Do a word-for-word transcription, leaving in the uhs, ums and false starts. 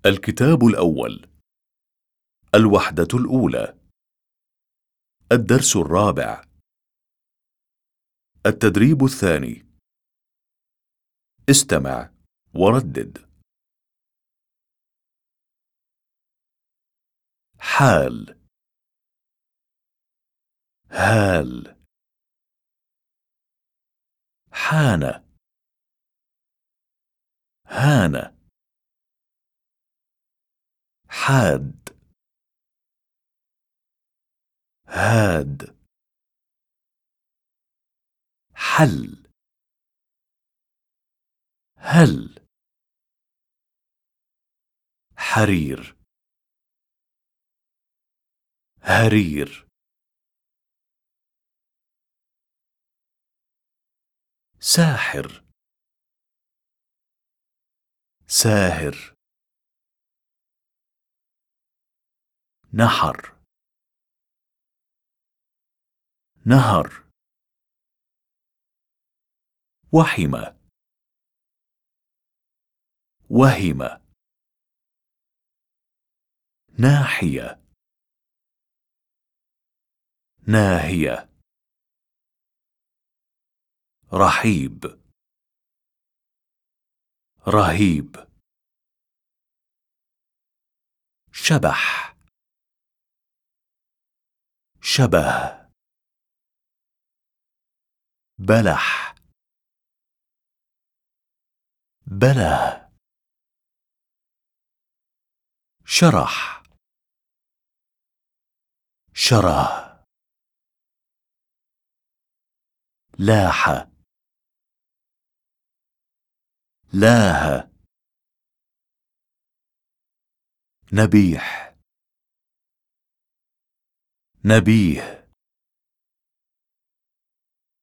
الكتاب الأول. الوحدة الأولى. الدرس الرابع. التدريب الثاني. استمع وردد. حال، هال، حان، هان، حاد، هاد، حل، هل، حرير، هرير، ساحر، ساهر، نحر، نهر، وحم، وهم، ناحية، ناهية، رحيب، رهيب، شبح، شبه، بلح، بله، شرح، شره، لاح، لاه، نبيح، نبيه،